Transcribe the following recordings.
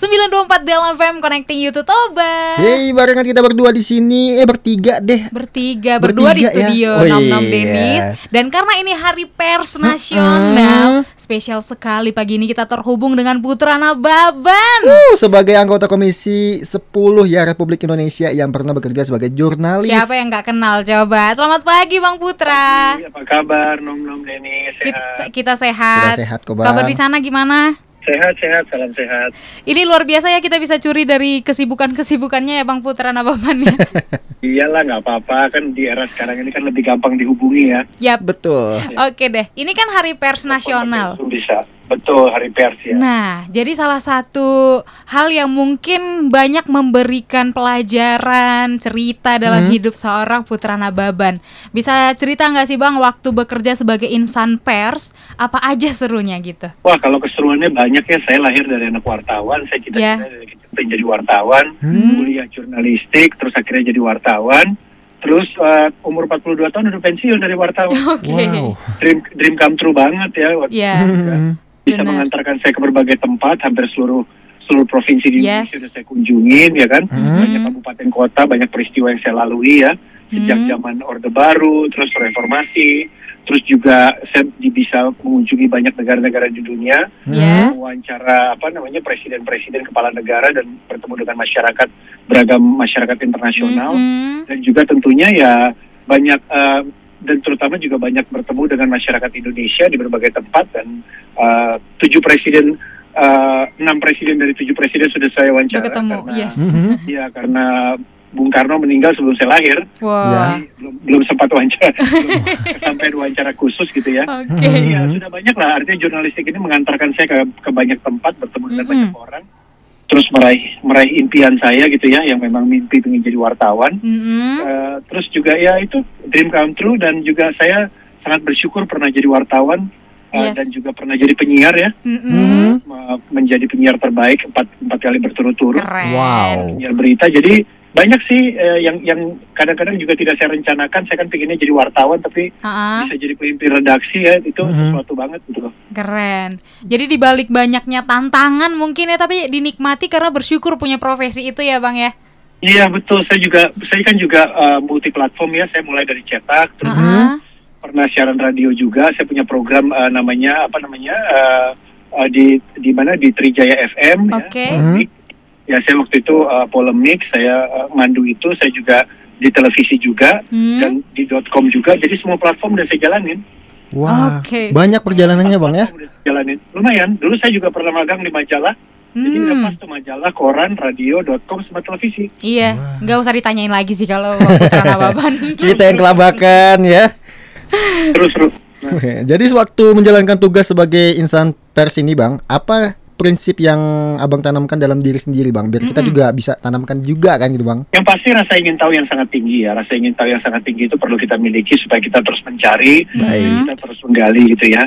924 Del FM Connecting You to Toba. Hey, barengan kita berdua di sini. Bertiga deh. Berdua di studio ya? Nom Denis. Dan karena ini Hari Pers Nasional, spesial sekali pagi ini kita terhubung dengan Putra Nababan. Sebagai anggota Komisi 10 ya Republik Indonesia yang pernah bekerja sebagai jurnalis. Siapa yang gak kenal coba? Selamat pagi Bang Putra. Apa kabar Nom Denis? Sehat? Kita sehat. Kita sehat kok, Bang. Kabar di sana gimana? Sehat, salam sehat. Ini luar biasa ya, kita bisa curi dari kesibukannya ya Bang Putra Nababan ya. Iyalah, nggak apa-apa, kan di era sekarang ini kan lebih gampang dihubungi ya. Yap. Betul. Oke deh, ini kan Hari Pers Nasional. Bisa, betul, Hari Pers ya. Nah, jadi salah satu hal yang mungkin banyak memberikan pelajaran, cerita dalam hidup seorang Putra Nababan. Bisa cerita nggak sih Bang, waktu bekerja sebagai insan pers, apa aja serunya gitu? Wah, kalau keseruannya banyak ya. Saya lahir dari anak wartawan, saya cita-cita dari kecil pengen jadi wartawan, kuliah jurnalistik, terus akhirnya jadi wartawan. Terus umur 42 tahun udah pensiun dari wartawan. Oke. Wow. Dream come true banget ya. Iya. Bisa Benar. mengantarkan saya ke berbagai tempat, hampir seluruh provinsi di Indonesia sudah saya kunjungin ya kan. Banyak kabupaten kota, banyak peristiwa yang saya lalui ya. Sejak zaman Orde Baru, terus reformasi, terus juga saya bisa mengunjungi banyak negara-negara di dunia, wawancara presiden-presiden kepala negara dan bertemu dengan masyarakat, beragam masyarakat internasional, dan juga tentunya ya banyak dan terutama juga banyak bertemu dengan masyarakat Indonesia di berbagai tempat. Dan 6 presiden dari 7 presiden sudah saya wawancara ketemu, karena, karena Bung Karno meninggal sebelum saya lahir. Wow. Belum sempat wawancara, sampai wawancara khusus gitu ya. Oke. Ya sudah banyak lah, artinya jurnalistik ini mengantarkan saya ke banyak tempat, bertemu dengan banyak orang, terus meraih impian saya gitu ya, yang memang mimpi ingin jadi wartawan. Terus juga ya itu dream come true, dan juga saya sangat bersyukur pernah jadi wartawan. Dan juga pernah jadi penyiar ya, menjadi penyiar terbaik 4 kali berturut-turut. Keren. Wow. Penyiar berita. Jadi banyak sih yang kadang-kadang juga tidak saya rencanakan. Saya kan pengennya jadi wartawan, tapi bisa jadi pemimpin redaksi ya, itu sesuatu banget gitu loh. Keren. Jadi dibalik banyaknya tantangan mungkin ya, tapi dinikmati karena bersyukur punya profesi itu ya Bang ya. Iya betul. Saya kan juga multi platform ya. Saya mulai dari cetak, terus pernah siaran radio juga. Saya punya program di mana di Trijaya FM. Oke. Ya saya waktu itu polemik, saya mandu itu, saya juga di televisi juga, dan di .com juga, jadi semua platform udah saya jalanin. Wah, banyak perjalanannya Bang ya? Jalanin, lumayan. Dulu saya juga pernah magang di majalah, jadi lepas tuh majalah, koran, radio, .com, sama televisi. Iya, nggak usah ditanyain lagi sih kalau Putra Nababan. Kita yang kelabakan ya. Terus. Jadi waktu menjalankan tugas sebagai insan pers ini Bang, apa prinsip yang Abang tanamkan dalam diri sendiri Bang, biar kita juga bisa tanamkan juga kan gitu Bang? Yang pasti rasa ingin tahu yang sangat tinggi ya. Rasa ingin tahu yang sangat tinggi itu perlu kita miliki supaya kita terus mencari, kita terus menggali gitu ya.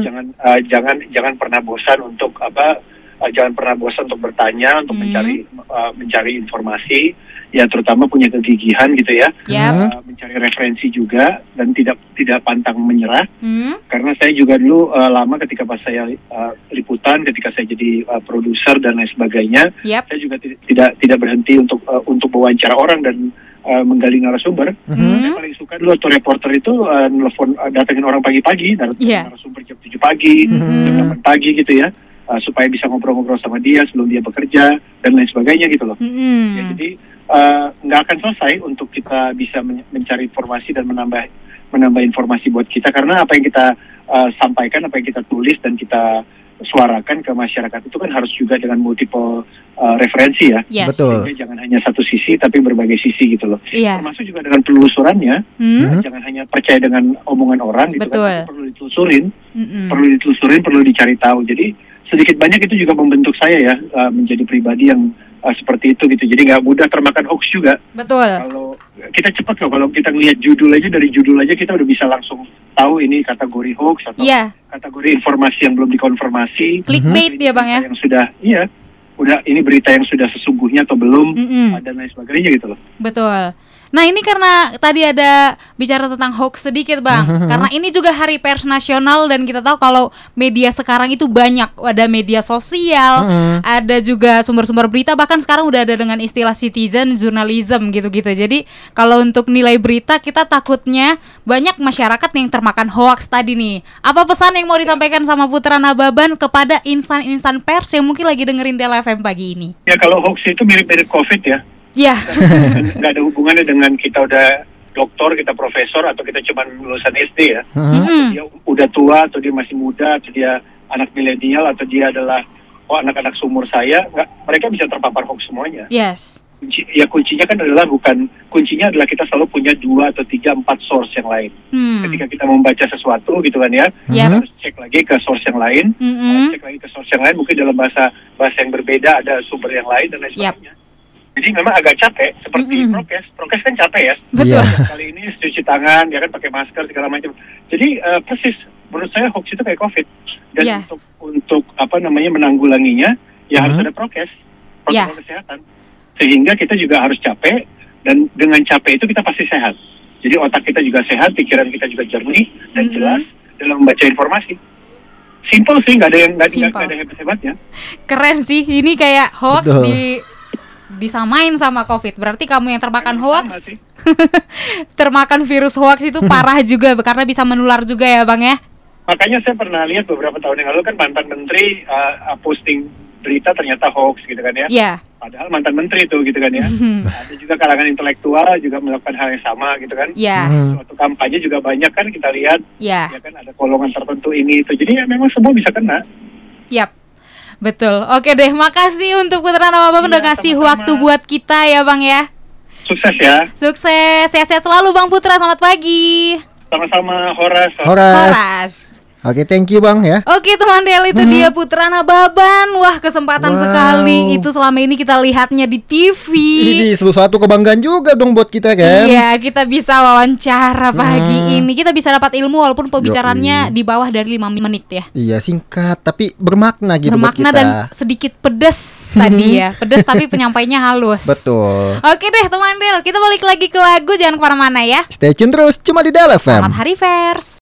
Jangan pernah bosan untuk jangan pernah bosan untuk bertanya, untuk mencari informasi ya, terutama punya kegigihan gitu ya. Mencari referensi juga, dan tidak pantang menyerah. Karena saya juga dulu lama ketika pas saya liputan, ketika saya jadi produser dan lain sebagainya, saya juga tidak berhenti untuk wawancara orang dan menggali narasumber. Saya paling suka dulu waktu reporter itu datengin orang pagi-pagi, narasumber jam 7 pagi, jam 8 pagi gitu ya, supaya bisa ngobrol-ngobrol sama dia sebelum dia bekerja dan lain sebagainya gitu loh. Ya, jadi nggak akan selesai untuk kita bisa mencari informasi dan menambah informasi buat kita, karena apa yang kita sampaikan, apa yang kita tulis dan kita suarakan ke masyarakat itu kan harus juga dengan multiple referensi ya. Betul. Sehingga jangan hanya satu sisi tapi berbagai sisi gitu loh. Termasuk juga dengan penelusurannya, jangan hanya percaya dengan omongan orang gitu kan, perlu ditelusurin, perlu dicari tahu. Jadi sedikit banyak itu juga membentuk saya ya, menjadi pribadi yang seperti itu gitu. Jadi nggak mudah termakan hoax juga. Betul. Kalau kita cepat kok, kalau kita ngelihat dari judul aja kita udah bisa langsung tahu ini kategori hoax atau kategori informasi yang belum dikonfirmasi. Clickbait ya Bang ya. Yang sudah udah ini berita yang sudah sesungguhnya atau belum, dan lain sebagainya gitu loh. Betul. Nah ini karena tadi ada bicara tentang hoax sedikit Bang, karena ini juga Hari Pers Nasional dan kita tahu kalau media sekarang itu banyak, ada media sosial, ada juga sumber-sumber berita, bahkan sekarang udah ada dengan istilah citizen journalism gitu-gitu. Jadi kalau untuk nilai berita kita takutnya banyak masyarakat yang termakan hoax tadi nih. Apa pesan yang mau disampaikan sama Putra Nababan kepada insan-insan pers yang mungkin lagi dengerin Dela FM pagi ini? Ya kalau hoax itu mirip-mirip COVID ya. Ya. Nggak ada hubungannya dengan kita udah doktor, kita profesor, atau kita cuma lulusan SD ya. Dia udah tua, atau dia masih muda, atau dia anak milenial, atau dia adalah anak-anak seumur saya. Mereka bisa terpapar hoax semuanya. Yes. Kuncinya kan kuncinya adalah kita selalu punya 2 atau 3, 4 source yang lain. Ketika kita membaca sesuatu gitu kan ya, kita harus cek lagi ke source yang lain, cek lagi ke source yang lain, mungkin dalam bahasa yang berbeda ada sumber yang lain dan lain sebagainya. Jadi memang agak capek, seperti prokes kan capek ya. Betul. Kali ini cuci tangan, ya kan pakai masker segala macam. Jadi persis, menurut saya hoax itu kayak COVID. Dan untuk menanggulanginya, ya harus ada protokol kesehatan. Sehingga kita juga harus capek, dan dengan capek itu kita pasti sehat. Jadi otak kita juga sehat, pikiran kita juga jernih dan jelas dalam membaca informasi. Simple sih, nggak ada hebat-hebatnya. Keren sih, ini kayak hoax disamain sama COVID. Berarti kamu yang termakan hoax, termakan virus hoax itu parah juga, karena bisa menular juga ya Bang ya. Makanya saya pernah lihat beberapa tahun yang lalu kan mantan menteri posting berita ternyata hoax gitu kan ya. Iya. Padahal mantan menteri itu gitu kan ya. Ada juga kalangan intelektual juga melakukan hal yang sama gitu kan. Iya. Suatu kampanye juga banyak kan kita lihat. Iya. Ya kan ada golongan tertentu ini itu. Jadi ya memang semua bisa kena. Yap. Betul. Oke deh, makasih untuk Putra Nababan udah ngasih waktu buat kita ya Bang ya. Sukses ya. Sukses, sehat-sehat selalu Bang Putra, selamat pagi. Sama-sama Horas. Oke, thank you Bang ya. Oke teman Del, itu dia Putra Nababan. Wah, kesempatan sekali. Itu selama ini kita lihatnya di TV. Ini suatu kebanggaan juga dong buat kita kan. Iya, kita bisa wawancara pagi ini. Kita bisa dapat ilmu walaupun pembicaraannya di bawah dari 5 menit ya. Iya, singkat tapi bermakna gitu buat kita. Bermakna dan sedikit pedas tadi ya. Pedas tapi penyampainya halus. Betul. Oke deh teman Del, kita balik lagi ke lagu, jangan kemana-mana ya. Stay tune terus cuma di Dela FM. Selamat Hari Pers.